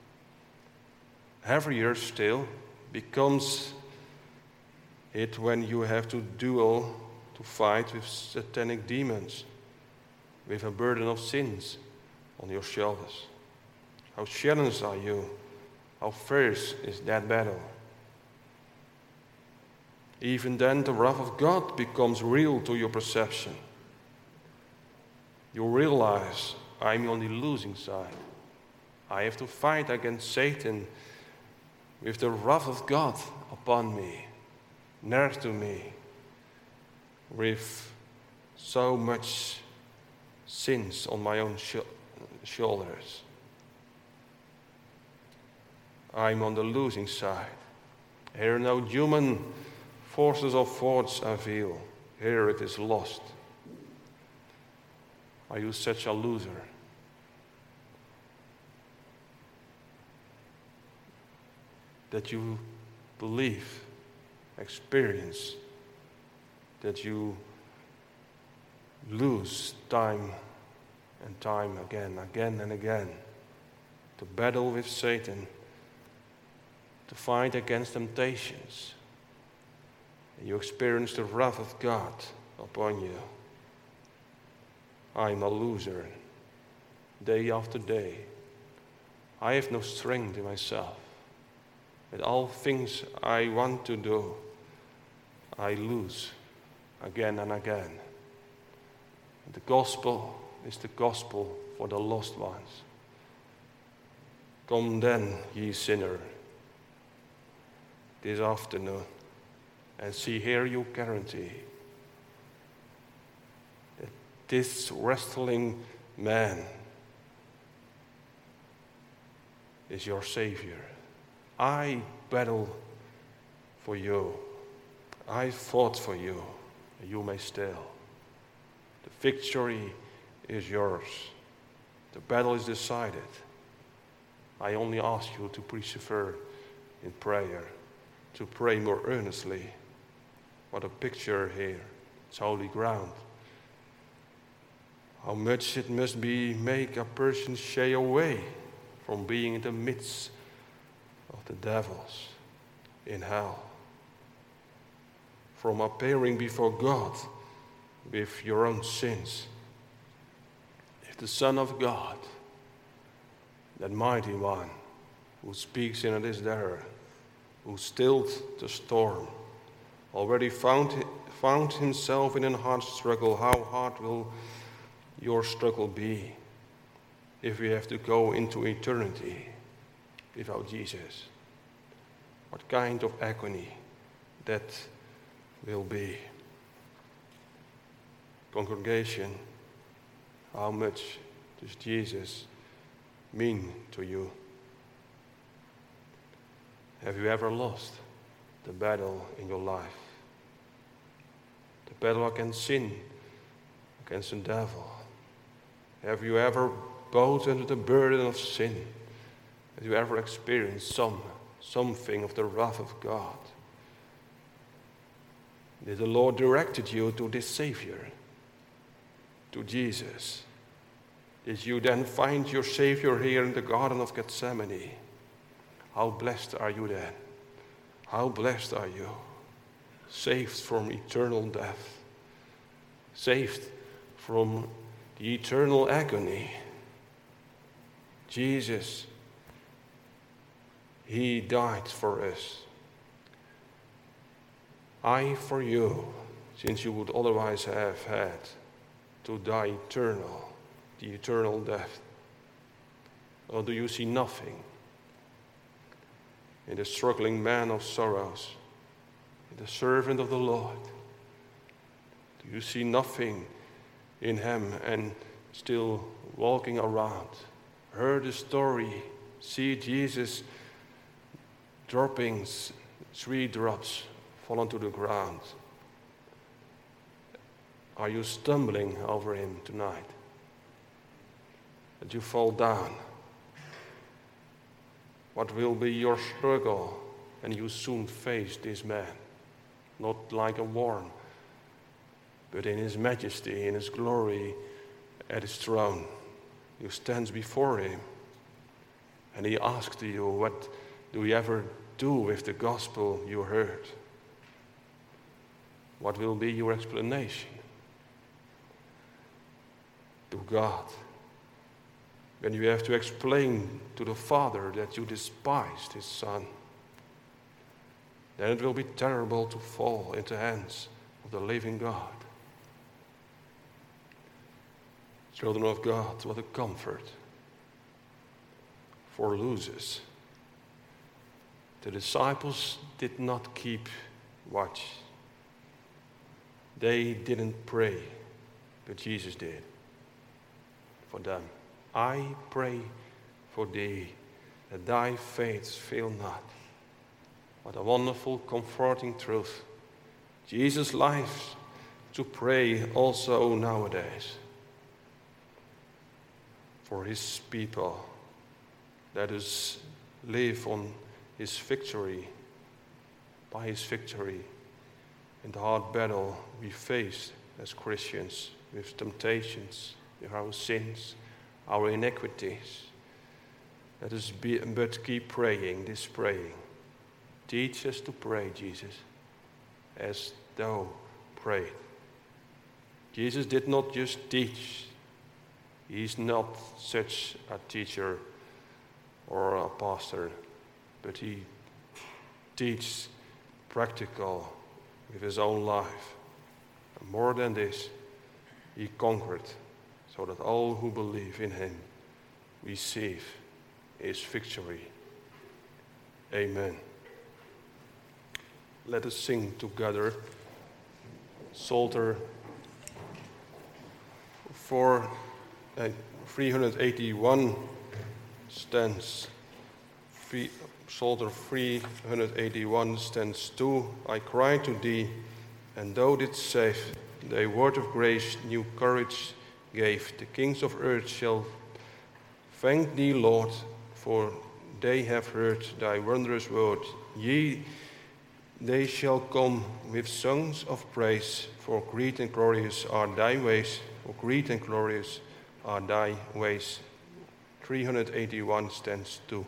S1: Heavier still becomes it when you have to fight with satanic demons, with a burden of sins on your shoulders. How challenged are you? How fierce is that battle? Even then, the wrath of God becomes real to your perception. You realize, I'm on the losing side. I have to fight against Satan with the wrath of God upon me, next to me, with so much sins on my own shoulders. I'm on the losing side. Here no human forces or thoughts avail. Here it is lost. Are you such a loser? That you believe, experience, that you lose time and time again and again, to battle with Satan, to fight against temptations. And you experience the wrath of God upon you. I'm a loser, day after day. I have no strength in myself. With all things I want to do, I lose again and again. The gospel is the gospel for the lost ones. Come then, ye sinner, this afternoon, and see here your guarantee that this wrestling man is your Savior. I battle for you. I fought for you, and you may still. The victory is yours. The battle is decided. I only ask you to persevere in prayer, to pray more earnestly. What a picture here. It's holy ground. How much it must make a person shy away from being in the midst of the devils in hell, from appearing before God with your own sins. If the Son of God, that mighty one who speaks in this day, who stilled the storm, already found himself in a hard struggle, how hard will your struggle be? if we have to go into eternity without Jesus? What kind of agony that will be? Congregation, how much does Jesus mean to you? Have you ever lost the battle in your life? The battle against sin, against the devil. Have you ever bowed under the burden of sin? Have you ever experienced something of the wrath of God? Did the Lord directed you to this Savior, to Jesus? Did you then find your Savior here in the Garden of Gethsemane? How blessed are you then? How blessed are you? Saved from eternal death. Saved from the eternal agony. Jesus, He died for us. I for you, since you would otherwise have had to die the eternal death. Or do you see nothing in the struggling man of sorrows, in the servant of the Lord? Do you see nothing in him and still walking around? Heard the story, see Jesus dropping 3 drops fall onto the ground. Are you stumbling over him tonight? That you fall down? What will be your struggle? And you soon face this man, not like a worm, but in his majesty, in his glory, at his throne. You stand before him, and he asks you, what do you ever do with the gospel you heard? What will be your explanation to God when you have to explain to the Father that you despised his Son? Then it will be terrible to fall into the hands of the living God. Children of God, what a comfort for losers. The disciples did not keep watch. They didn't pray, but Jesus did for them. I pray for thee, that thy faith fail not. What a wonderful, comforting truth. Jesus likes to pray also nowadays for his people. Let us live on his victory, by his victory in the hard battle we face as Christians, with temptations, with our sins, our iniquities. Let us but keep praying, this praying. Teach us to pray, Jesus, as thou prayed. Jesus did not just teach. He's not such a teacher or a pastor, but he teaches practical with his own life. And more than this, he conquered, so that all who believe in him receive his victory. Amen. Let us sing together Psalter 381 stands. Psalter 381 stands 2. I cry to thee, and thou didst save. Thy word of grace new courage gave. The kings of earth shall thank thee, Lord, for they have heard thy wondrous word. They shall come with songs of praise, for great and glorious are thy ways. For great and glorious are thy ways. 381 stands 2.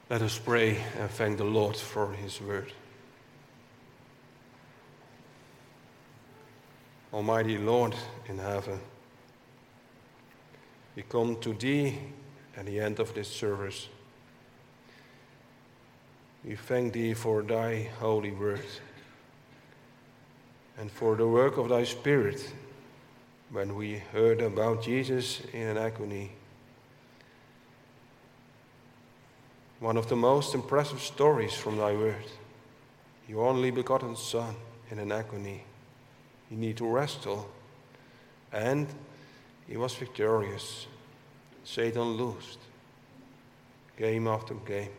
S1: Let us pray and thank the Lord for his word. Almighty Lord in heaven, we come to thee at the end of this service. We thank thee for thy holy word and for the work of thy Spirit when we heard about Jesus in an agony. One of the most impressive stories from thy word, your only begotten Son in an agony. He needed to wrestle, and he was victorious. Satan loosed, game after game.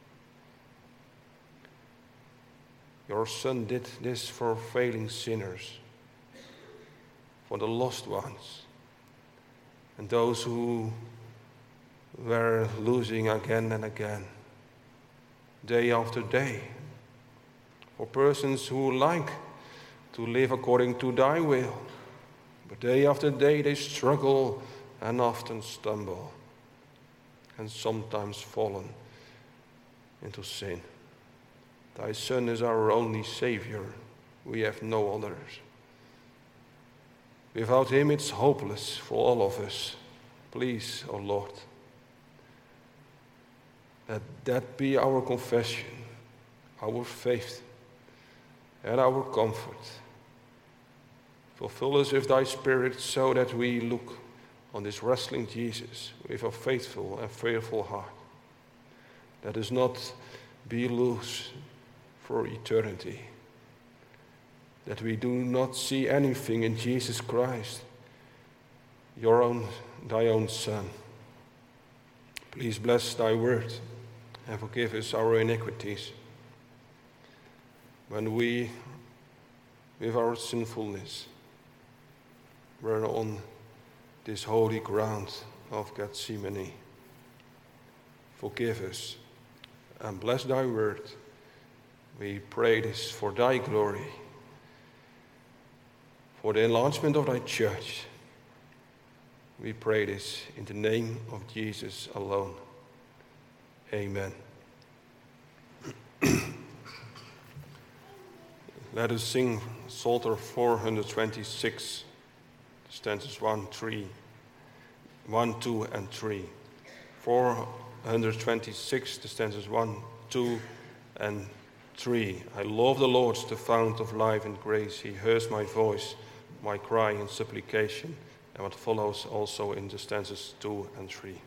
S1: Your Son did this for failing sinners, for the lost ones, and those who were losing again and again, day after day, for persons who like to live according to thy will, but day after day they struggle and often stumble, and sometimes fallen into sin. Thy Son is our only Savior. We have no others. Without him it's hopeless for all of us. Please, O Lord, let that be our confession, our faith, and our comfort. Fulfill us with thy Spirit so that we look on this wrestling Jesus with a faithful and fearful heart. Let us not be loose for eternity. That we do not see anything in Jesus Christ, thy own Son. Please bless thy word and forgive us our iniquities when we, with our sinfulness, were on this holy ground of Gethsemane. Forgive us and bless thy word. We pray this for thy glory, for the enlargement of thy church. We pray this in the name of Jesus alone. Amen. Let us sing Psalter 426, stanzas 1, 2, and 3. 426, the stanzas 1, 2, and 3. I love the Lord, the fount of life and grace. He hears my voice, my cry and supplication, and what follows also in the stanzas 2 and 3.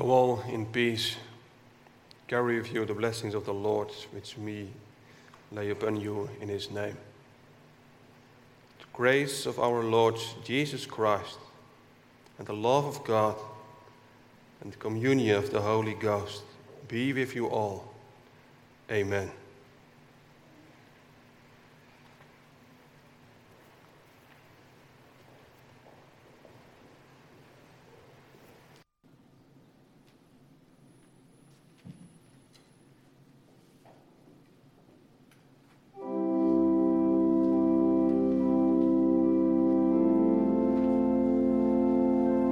S1: Go all in peace. Carry with you the blessings of the Lord, which we lay upon you in his name. The grace of our Lord Jesus Christ, and the love of God, and the communion of the Holy Ghost be with you all. Amen.